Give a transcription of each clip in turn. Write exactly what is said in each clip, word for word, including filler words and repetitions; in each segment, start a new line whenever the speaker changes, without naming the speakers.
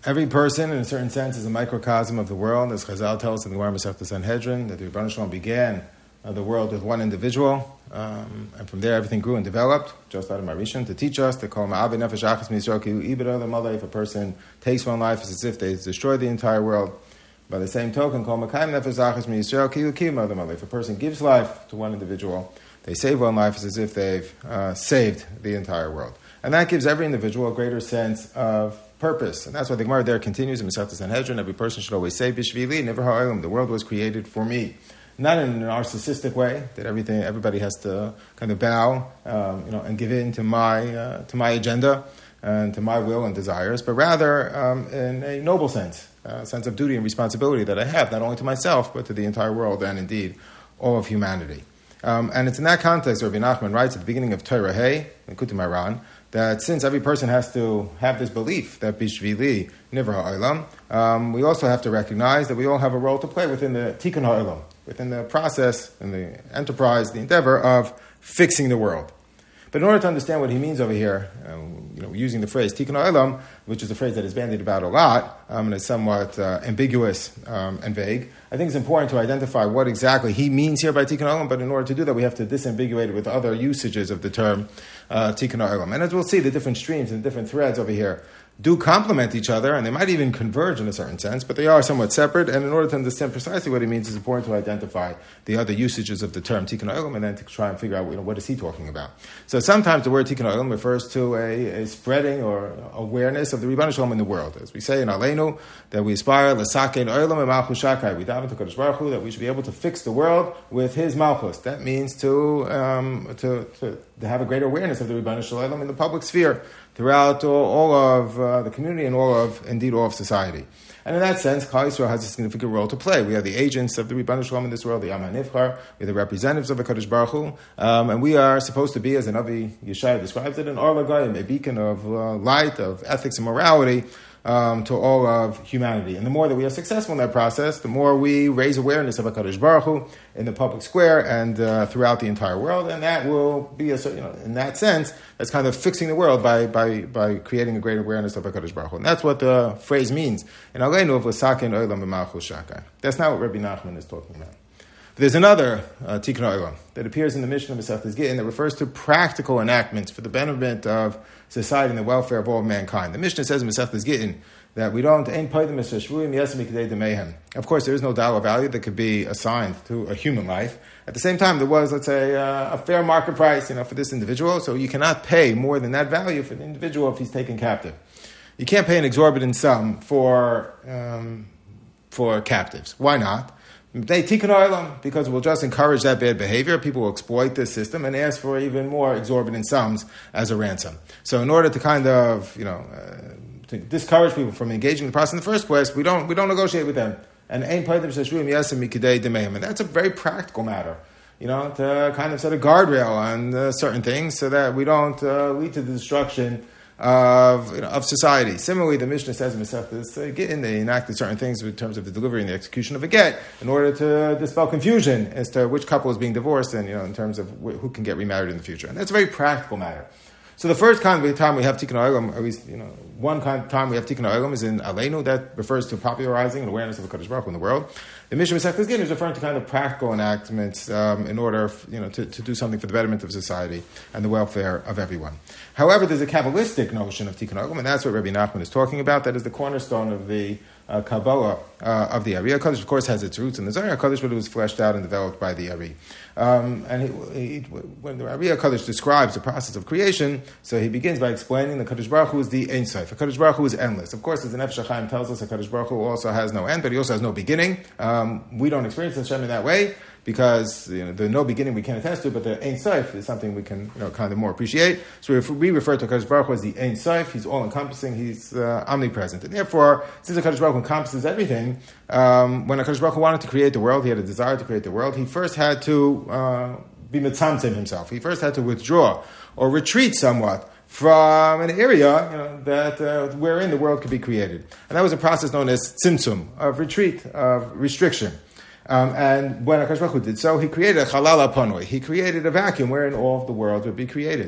Every person, in a certain sense, is a microcosm of the world. As Chazal tells us in the Gemara Masechtas Sanhedrin, that the Rebbeinu Shalom began uh, the world with one individual, um, and from there everything grew and developed, just out of Marishan, to teach us, to call Ma'abe Nefesh Achas Miyisrael Ki'u Ibra L'Malay. If a person takes one life, it's as if they destroyed the entire world. By the same token, call Makayim Nefesh Achas Miyisrael Ki'u Ki'u L'Malay. If a person gives life to one individual, they save one life, it's as if they've uh, saved the entire world. And that gives every individual a greater sense of purpose. And that's why the Gemara there continues in Masechtas Sanhedrin. Every person should always say, Bishvili, Never Ha'olam, the world was created for me. Not in a narcissistic way, that everything, everybody has to kind of bow um, you know, and give in to my, uh, to my agenda and to my will and desires, but rather um, in a noble sense, a sense of duty and responsibility that I have, not only to myself, but to the entire world and indeed all of humanity. Um, and it's in that context that Rabbi Nachman writes at the beginning of Torah Hey, in Kutim Haran, that since every person has to have this belief that Bishvili Nivra Ha'olam, um, we also have to recognize that we all have a role to play within the Tikkun Ha'olam, within the process and the enterprise, the endeavor of fixing the world. But in order to understand what he means over here, um, you know, using the phrase Tikkun Ha'olam, which is a phrase that is bandied about a lot um, and is somewhat uh, ambiguous um, and vague, I think it's important to identify what exactly he means here by Tikkun Ha'olam, but in order to do that, we have to disambiguate it with other usages of the term uh, Tikkun Ha'olam. And as we'll see, the different streams and different threads over here do complement each other, and they might even converge in a certain sense, but they are somewhat separate, and in order to understand precisely what he means, it's important to identify the other usages of the term Tikkun Ha'olam, and then to try and figure out, you know, what is he talking about. So sometimes the word Tikkun Ha'olam refers to a, a spreading or awareness of the Rebbeinu Shalom in the world. As we say in Aleinu, that we aspire, L'sakein Olam E'malchus Shakai, we daven to Kadosh Baruch Hu, that we should be able to fix the world with his Malchus. That means to, um, to, to, to have a greater awareness of the Rebbeinu Shalom in the public sphere, throughout all of uh, the community and all of, indeed, all of society. And in that sense, Klal Yisrael has a significant role to play. We are the agents of the Rebbeinu Shalom in this world, the Am HaNivchar, we're the representatives of the Kadosh Baruch Hu, um, and we are supposed to be, as the Navi Yeshaya describes it, an Or L'Goyim, a beacon of uh, light, of ethics and morality, Um, to all of humanity. And the more that we are successful in that process, the more we raise awareness of HaKadosh Baruch Hu in the public square and uh, throughout the entire world. And that will be, a, you know, in that sense, that's kind of fixing the world by by by creating a great awareness of HaKadosh Baruch Hu. And that's what the phrase means. In Aleinu of L'sakein Olam B'malchus Shakai. That's not what Rabbi Nachman is talking about. But there's another uh, Tikkun Ha'olam that appears in the Mishnah of Masechtas Gittin that refers to practical enactments for the benefit of society and the welfare of all of mankind. The Mishnah says in Masechtas Gittin that we don't ain paydim shvuyim yesem mikdei demehem. Of course, there is no dollar value that could be assigned to a human life. At the same time, there was, let's say, uh, a fair market price, you know, for this individual. So you cannot pay more than that value for the individual if he's taken captive. You can't pay an exorbitant sum for um, for captives. Why not? They Tikkun Ha'olam, because it will just encourage that bad behavior. People will exploit this system and ask for even more exorbitant sums as a ransom. So in order to kind of, you know, uh, to discourage people from engaging in the process in the first place, we don't we don't negotiate with them. And ein paydim sheshvuyim yesem mikdei demehem. And that's a very practical matter, you know, to kind of set a guardrail on uh, certain things so that we don't uh, lead to the destruction of, you know, of society. Similarly, the Mishnah says in Masechtas Gittin, they enacted certain things in terms of the delivery and the execution of a get in order to dispel confusion as to which couple is being divorced and, you know, in terms of wh- who can get remarried in the future. And that's a very practical matter. So the first kind of time we have Tikkun Ha'olam, at least, you know, one kind of time we have Tikkun Ha'olam is in Aleinu, that refers to popularizing and awareness of the Kadosh Baruch Hu in the world. The Mishnah of Masechtas Gittin is referring to kind of practical enactments um, in order, you know, to, to do something for the betterment of society and the welfare of everyone. However, there's a Kabbalistic notion of Tikkun Ha'olam, and that's what Rabbi Nachman is talking about. That is the cornerstone of the uh, Kabbalah uh, of the Ari HaKadosh. Of course, has its roots in the Zohar HaKadosh, but it was fleshed out and developed by the Ari. Um, and he, he, when the Ari HaKadosh describes the process of creation, so he begins by explaining the Kadosh Baruch Hu is the Ein Sof. The Kadosh Baruch Hu is endless. Of course, as the Nefesh HaChaim tells us, the Kadosh Baruch Hu also has no end, but he also has no beginning. Um, we don't experience Hashem in that way, because, you know, the no beginning we can't attest to, but the Ein Sof is something we can, you know, kind of more appreciate. So if we refer to Kadosh Baruch Hu as the Ein Sof, he's all-encompassing, he's uh, omnipresent. And therefore, since the Kadosh Baruch Hu encompasses everything, um, when Kadosh Baruch Hu wanted to create the world, he had a desire to create the world, he first had to uh, be mitzamtzim himself. He first had to withdraw or retreat somewhat from an area, you know, that uh, wherein the world could be created. And that was a process known as tzimtzum, of retreat, of restriction. Um, and when HaKadosh Baruch Hu did so, he created a chalal hapanoi. He created a vacuum wherein all of the world would be created.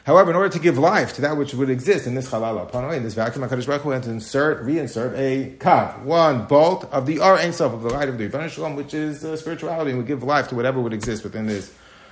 However, in order to give life to that which would exist in this Chalal HaPanoi, in this vacuum, HaKadosh Baruch Hu had to insert, reinsert a kav, one bolt of the Or Ein Sof, of the light of the Rebbeinu Shalom, which is uh, spirituality, and would give life to whatever would exist within this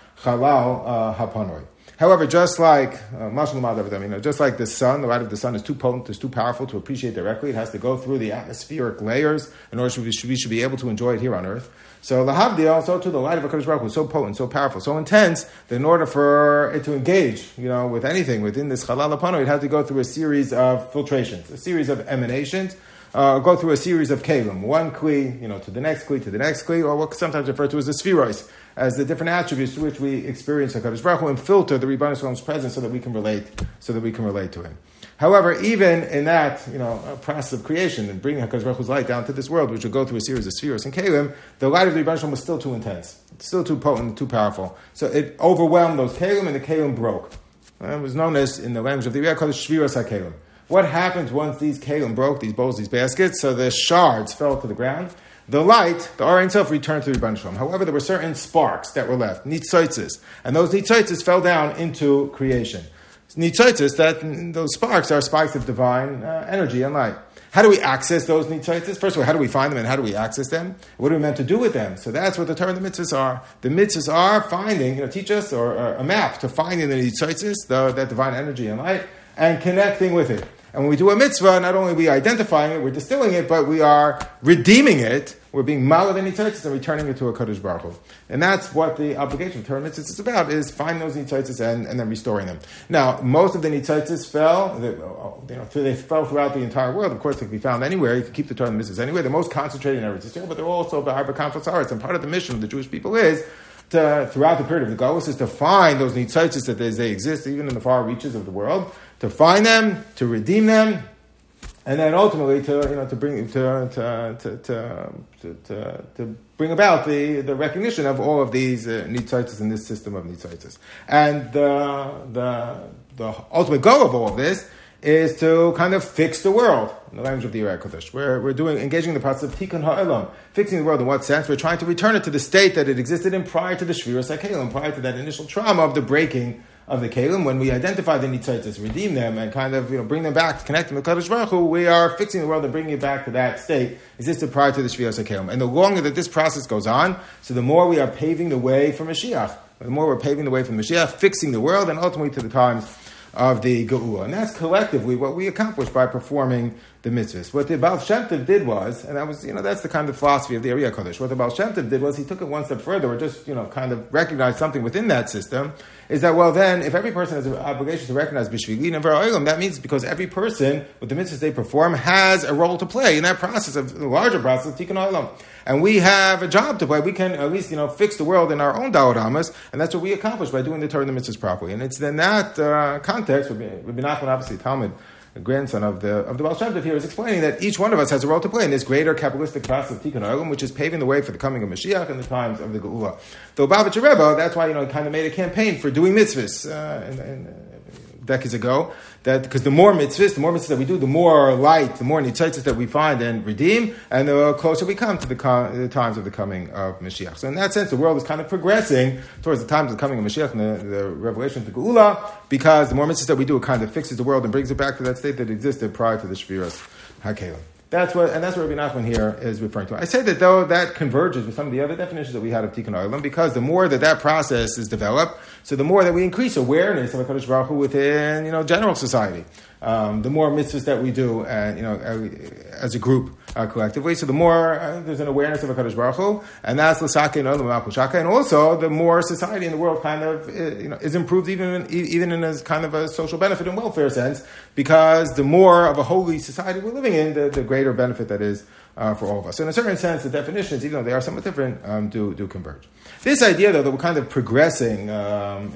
Chalal uh, HaPanoi. However, just like uh, you know, just like the sun, the light of the sun is too potent, is too powerful to appreciate directly. It has to go through the atmospheric layers in order to we should, we should be able to enjoy it here on earth. So lahavdil, also to the light of HaKadosh Baruch Hu is so potent, so powerful, so intense that in order for it to engage, you know, with anything within this Chalal HaPanoi, it had to go through a series of filtrations, a series of emanations. Uh, go through a series of kelim, one kli, you know, to the next kli, to the next kli, or what sometimes referred to as the spheroids, as the different attributes to which we experience HaKadosh Baruch Hu and filter the Rebbeinu Shalom's presence so that we can relate, so that we can relate to Him. However, even in that, you know, process of creation and bringing HaKadosh Baruch Hu's light down to this world, which would go through a series of spheroids and kelim, the light of the Rebbeinu Shalom was still too intense, still too potent, too powerful. So it overwhelmed those kelim, and the kelim broke. It was known as, in the language of the Rebbe, called shviras HaKelim. What happened once these kelim broke, these bowls, these baskets? So the shards fell to the ground. The light, the Or Ein Sof, returned to the Rebbeinu Shalom. However, there were certain sparks that were left, nitzotzes, and those nitzotzes fell down into creation. Nitzotzes, that those sparks are sparks of divine uh, energy and light. How do we access those nitzotzes? First of all, how do we find them and how do we access them? What are we meant to do with them? So that's what the Torah and the mitzvahs are. The mitzvahs are finding, you know, teach us or, or a map to finding the nitzotzes, the, that divine energy and light, and connecting with it. And when we do a mitzvah, not only are we identifying it, we're distilling it, but we are redeeming it. We're being malad in nitzotzes and returning it to a Kadosh Baruch Hu. And that's what the obligation of Torah mitzvahs is about, is find those nitzotzes and, and then restoring them. Now, most of the nitzotzes fell, they, you know, they fell throughout the entire world. Of course, they can be found anywhere. You can keep the Torah mitzvahs anywhere. They're most concentrated in Eretz Yisrael, but they're also b'arba kanfos haaretz. And part of the mission of the Jewish people is to, throughout the period of the Golus, is to find those nitzotzes that they, they exist, even in the far reaches of the world, to find them, to redeem them, and then ultimately to you know to bring to to to to, to, to bring about the, the recognition of all of these uh, nitzotzes in this system of nitzotzes. And the the the ultimate goal of all of this is to kind of fix the world in the language of the Yerei Kodesh. We're we're doing engaging in the process of tikkun ha'olam, fixing the world. In what sense? We're trying to return it to the state that it existed in prior to the shviras hakelim, prior to that initial trauma of the breaking of the kelim. When we identify the nitzotzes, redeem them, and kind of you know bring them back, connect them with Kadosh Baruch Hu, we are fixing the world and bringing it back to that state existed prior to the shviras hakelim. And the longer that this process goes on, so the more we are paving the way for Mashiach. The more we're paving the way for Mashiach, fixing the world, and ultimately to the times of the Geula. And that's collectively what we accomplish by performing the mitzvahs. What the Baal Shem Tov did was, and that was, you know, that's the kind of philosophy of the Yerei Kodesh. What the Baal Shem Tov did was he took it one step further, or just, you know, kind of recognized something within that system, is that, well, then, if every person has an obligation to recognize B'Shvili and V'Ra'olam, that means because every person, with the mitzvahs they perform, has a role to play in that process of, the larger process of Tikkun Olam. And we have a job to play. We can at least, you know, fix the world in our own da'oramas, and that's what we accomplish by doing the Torah and the mitzvahs properly. And it's in that uh, context, Rabbi Nachman, obviously Talmud, the grandson of the of the Baal Shem Tov here, is explaining that each one of us has a role to play in this greater Kabbalistic process of Tikkun Olam, which is paving the way for the coming of Mashiach in the times of the Geula. The Lubavitcher Rebbe, that's why, you know, kind of made a campaign for doing mitzvahs uh, in, in, decades ago, that because the more mitzvahs, the more mitzvahs that we do, the more light, the more nitzotzes that we find and redeem, and the closer we come to the, com- the times of the coming of Mashiach. So in that sense, the world is kind of progressing towards the times of the coming of Mashiach and the, the revelation of the Geula, because the more mitzvahs that we do, it kind of fixes the world and brings it back to that state that existed prior to the Shviras HaKelim. That's what, and that's what Rabbi Nachman here is referring to. I say that though that converges with some of the other definitions that we had of Tikkun Olam, because the more that that process is developed, so the more that we increase awareness of HaKadosh Baruch Hu within, you know, general society. Um, the more mitzvahs that we do, and you know, as a group, uh, collectively, so the more uh, there's an awareness of HaKadosh Baruch Hu, and that's l'saka and l'malchushaka, and also the more society in the world kind of, you know, is improved even in, even in a kind of a social benefit and welfare sense, because the more of a holy society we're living in, the, the greater benefit that is uh, for all of us. So in a certain sense, the definitions, even though they are somewhat different, um, do do converge. This idea, though, that we're kind of progressing. Um,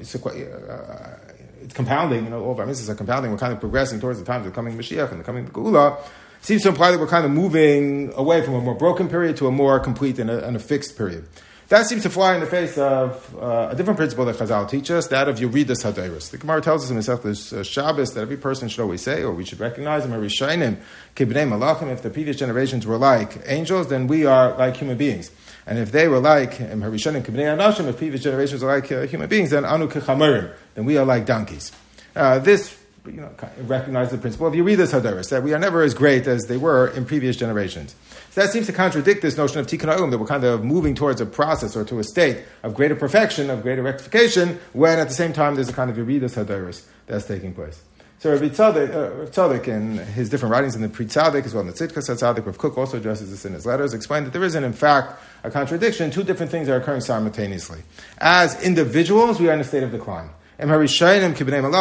uh, It's compounding, you know, all of our mitzvahs are compounding. We're kind of progressing towards the times of the coming Mashiach and the coming Geula. Seems to imply that we're kind of moving away from a more broken period to a more complete and a, and a fixed period. That seems to fly in the face of uh, a different principle that Chazal teach us, that of Yeridas Hadeiros. The Gemara tells us in Masechtas uh, Shabbos that every person should always say, or we should recognize them, Rishonim, Kibnei Malachim. If the previous generations were like angels, then we are like human beings. And if they were like Harishonim Kibnei Anashim, if previous generations are like uh, human beings, then Anu Kechamerim, then we are like donkeys. Uh, this you know, recognizes the principle of Yeridas Hadaris, that we are never as great as they were in previous generations. So that seems to contradict this notion of Tikkun Olam, that we're kind of moving towards a process or to a state of greater perfection, of greater rectification, when at the same time there's a kind of Yeridas Hadaris that's taking place. So Rabbi Tzadok, uh, Tzadok, in his different writings in the Pri Tzadok, as well in the Tzidkas Tzadok, Rav Kook also addresses this in his letters, explained that there isn't, in fact, a contradiction. Two different things are occurring simultaneously. As individuals, we are in a state of decline. Moshe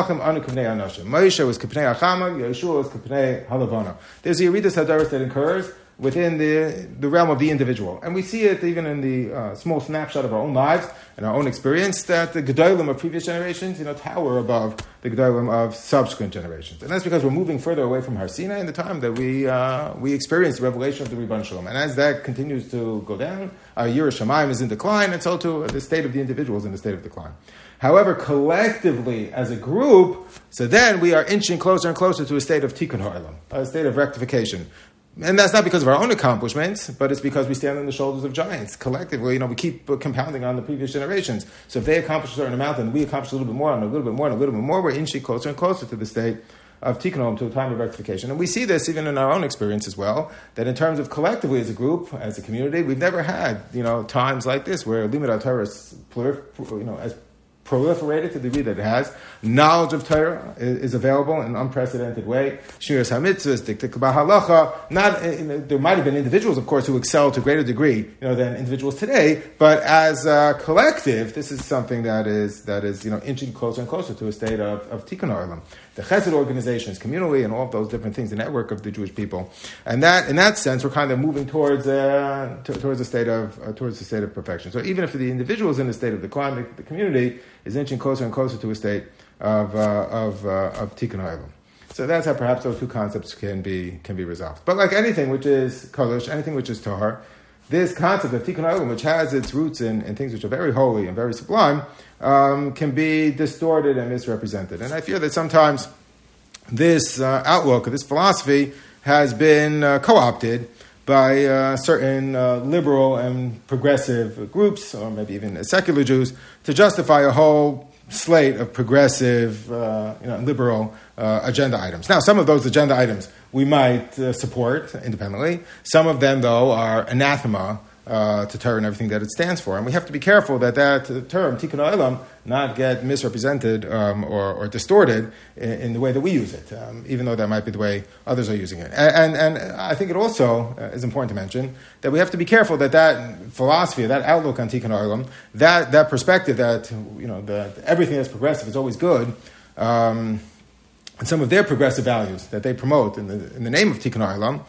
was Kipnei Achama, Yeshua was Kipnei Halavana. There's a Yeridas Hadaris that occurs within the, the realm of the individual. And we see it even in the uh, small snapshot of our own lives and our own experience, that the Gedolim of previous generations, you know, tower above the Gedolim of subsequent generations. And that's because we're moving further away from Har Sinai in the time that we uh, we experience the revelation of the Ribbono Shel Olam. And as that continues to go down, our Yiras Shamayim is in decline, and so too the state of the individual is in the state of decline. However, collectively, as a group, so then we are inching closer and closer to a state of Tikkun Ha'olam, a state of rectification. And that's not because of our own accomplishments, but it's because we stand on the shoulders of giants. Collectively, you know, we keep compounding on the previous generations. So if they accomplish a certain amount, and we accomplish a little bit more, and a little bit more, and a little bit more, we're inching closer and closer to the state of Tikkun Olam, to a time of rectification. And we see this even in our own experience as well, that in terms of collectively as a group, as a community, we've never had, you know, times like this where Limud HaTorah is, you know, as proliferated to the degree that it has. Knowledge of Torah is, is available in an unprecedented way. Shiras HaMitzvahs, Diktik B'Halacha. Not, in, in, there might have been individuals, of course, who excel to a greater degree, you know, than individuals today. But as a collective, this is something that is that is you know inching closer and closer to a state of, of Tikkun Olam. The Chesed organizations, communally, and all of those different things, the network of the Jewish people, and that, in that sense, we're kind of moving towards uh, t- towards a state of uh, towards a state of perfection. So even if the individual is in a state of decline, the, the community is inching closer and closer to a state of uh, of uh, of Tikkun Olam. So that's how perhaps those two concepts can be can be resolved. But like anything which is Kodesh, anything which is Tahar, this concept of Tikkun Olam, which has its roots in, in things which are very holy and very sublime, um, can be distorted and misrepresented. And I fear that sometimes this uh, outlook, this philosophy, has been uh, co-opted by uh, certain uh, liberal and progressive groups, or maybe even secular Jews, to justify a whole slate of progressive, uh, you know, liberal uh, agenda items. Now, some of those agenda items we might uh, support independently. Some of them, though, are anathema uh, to Torah and everything that it stands for. And we have to be careful that that uh, term, Tikkun Olam, not get misrepresented um, or, or distorted in, in the way that we use it, um, even though that might be the way others are using it. And, and, and I think it also uh, is important to mention that we have to be careful that that philosophy, that outlook on Tikkun Olam, that, that perspective that, you know, that everything that's progressive is always good, um, and some of their progressive values that they promote in the in the name of Tikkun Olam,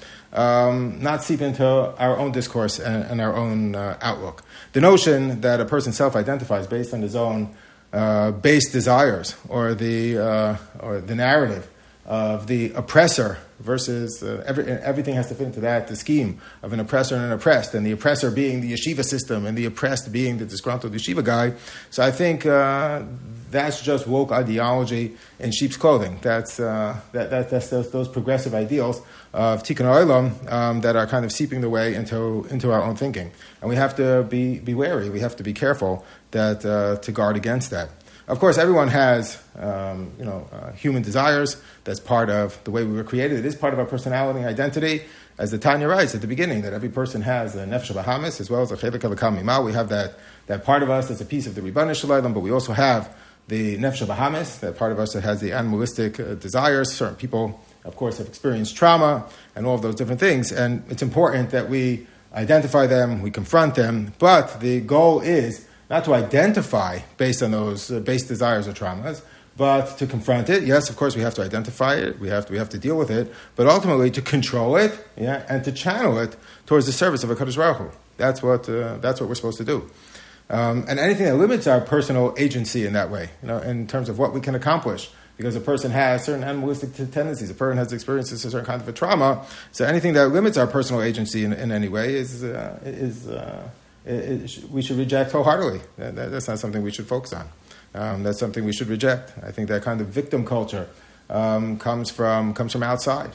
um, not seep into our own discourse and, and our own uh, outlook. The notion that a person self-identifies based on his own uh, base desires, or the uh, or the narrative of the oppressor versus uh, every, everything has to fit into that, the scheme of an oppressor and an oppressed, and the oppressor being the yeshiva system and the oppressed being the disgruntled yeshiva guy. So I think uh, that's just woke ideology in sheep's clothing. That's uh, that, that that's those, those progressive ideals of Tikkun Olam um, that are kind of seeping their way into into our own thinking, and we have to be be wary. We have to be careful that uh, to guard against that. Of course, everyone has, um, you know, uh, human desires. That's part of the way we were created. It is part of our personality and identity. As the Tanya writes at the beginning, that every person has a nefesh bahamis as well as a chelik alakam mimah. We have that, that part of us that's a piece of the Ribbono Shel Olam, but we also have the nefesh bahamis, that part of us that has the animalistic uh, desires. Certain people, of course, have experienced trauma and all of those different things. And it's important that we identify them, we confront them, but the goal is not to identify based on those uh, base desires or traumas, but to confront it. Yes, of course, we have to identify it. We have to, we have to deal with it. But ultimately, to control it, yeah, and to channel it towards the service of HaKadosh Baruch Hu. That's what uh, that's what we're supposed to do. Um, and anything that limits our personal agency in that way, you know, in terms of what we can accomplish, because a person has certain animalistic t- tendencies, a person has experienced a certain kind of a trauma. So anything that limits our personal agency in, in any way is uh, is. Uh, It, it, we should reject wholeheartedly. That, that, that's not something we should focus on. Um, that's something we should reject. I think that kind of victim culture um, comes from comes from outside,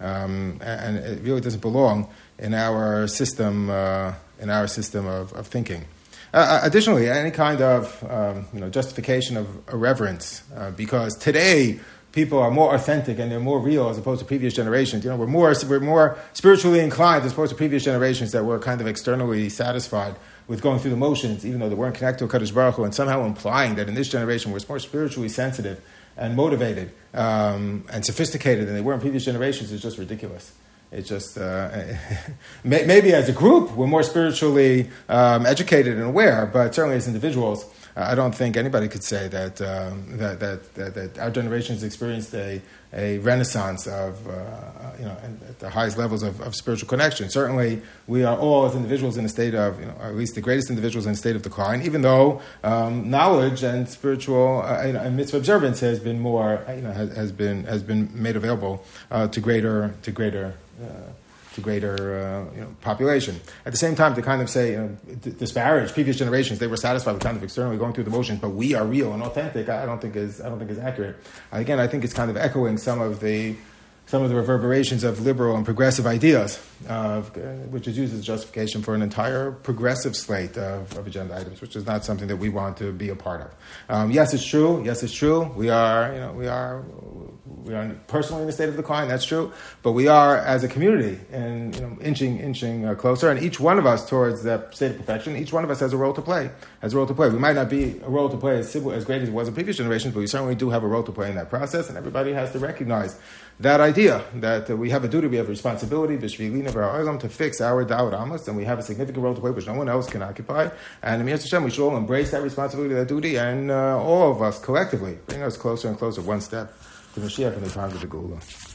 um, and it really doesn't belong in our system uh, in our system of, of thinking. Uh, additionally, any kind of um, you know justification of irreverence, uh, because today people are more authentic and they're more real as opposed to previous generations. You know, we're more we're more spiritually inclined as opposed to previous generations that were kind of externally satisfied with going through the motions, even though they weren't connected to Kadosh Baruch Hu, and somehow implying that in this generation we're more spiritually sensitive and motivated um, and sophisticated than they were in previous generations is just ridiculous. It's just, uh, maybe as a group, we're more spiritually um, educated and aware, but certainly as individuals, uh, I don't think anybody could say that, um, that, that, that, that our generation has experienced a, a renaissance of, uh, you know, at the highest levels of, of spiritual connection. Certainly, we are all as individuals in a state of, you know, or at least the greatest individuals in a state of decline, even though um, knowledge and spiritual uh, you know, and mitzvah observance has been more, you know, has, has been has been made available uh, to greater to greater. Uh, to greater uh, you know, population. At the same time, to kind of say, you know, d- disparage previous generations, they were satisfied with kind of externally going through the motions, but we are real and authentic. I don't think is I don't think is accurate. Again, I think it's kind of echoing some of the some of the reverberations of liberal and progressive ideas, uh, which is used as justification for an entire progressive slate of, of agenda items, which is not something that we want to be a part of. Um, yes, it's true. Yes, it's true. We are, you know, we are, we are personally in a state of decline. That's true. But we are, as a community, and you know, inching, inching uh, closer, and each one of us towards that state of perfection. Each one of us has a role to play. Has a role to play. We might not be a role to play as as great as it was in previous generations, but we certainly do have a role to play in that process, and everybody has to recognize that idea that uh, we have a duty, we have a responsibility, to fix our Dawud Amos, and we have a significant role to play which no one else can occupy. And Mir Hashem, we should all embrace that responsibility, that duty, and uh, all of us collectively bring us closer and closer, one step to Mashiach and the time of the Geula.